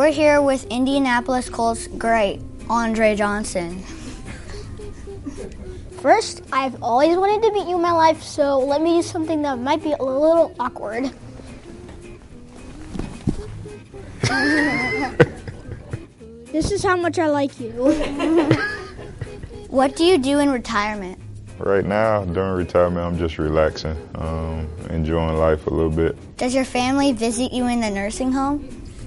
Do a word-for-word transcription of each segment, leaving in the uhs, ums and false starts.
We're here with Indianapolis Colts great Andre Johnson. First, I've always wanted to meet you in my life, so let me do something that might be a little awkward. This is how much I like you. What do you do in retirement? Right now, during retirement, I'm just relaxing, um, enjoying life a little bit. Does your family visit you in the nursing home?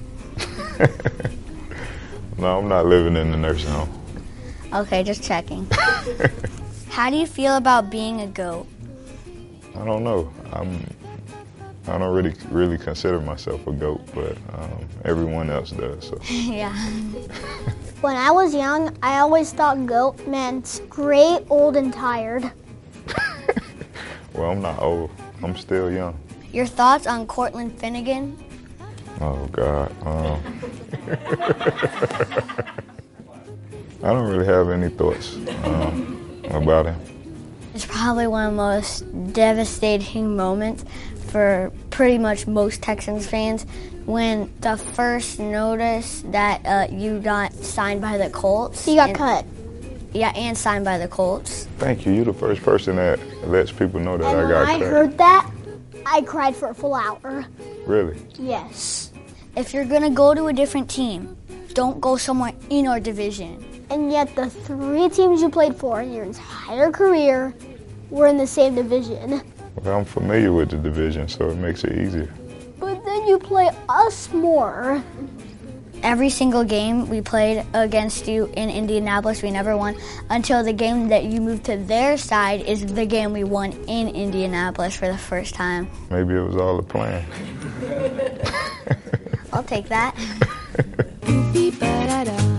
No, I'm not living in the nursing home. Okay, just checking. How do you feel about being a GOAT? I don't know. I'm. I don't really really consider myself a GOAT, but um, everyone else does. So. Yeah. When I was young, I always thought GOAT meant great, old, and tired. Well, I'm not old. I'm still young. Your thoughts on Cortland Finnegan? Oh, God. Um, I don't really have any thoughts um, about him. It's probably one of the most devastating moments for pretty much most Texans fans when the first notice that uh, you got signed by the Colts. He got and, cut. Yeah, and signed by the Colts. Thank you. You're the first person that lets people know that and I got when I cut. heard that, I cried for a full hour. Really? Yes. If you're going to go to a different team, don't go somewhere in our division. And yet the three teams you played for in your entire career were in the same division. Well, I'm familiar with the division, so it makes it easier. But then you play us more. Every single game we played against you in Indianapolis, we never won until the game that you moved to their side is the game we won in Indianapolis for the first time. Maybe it was all a plan. I'll take that.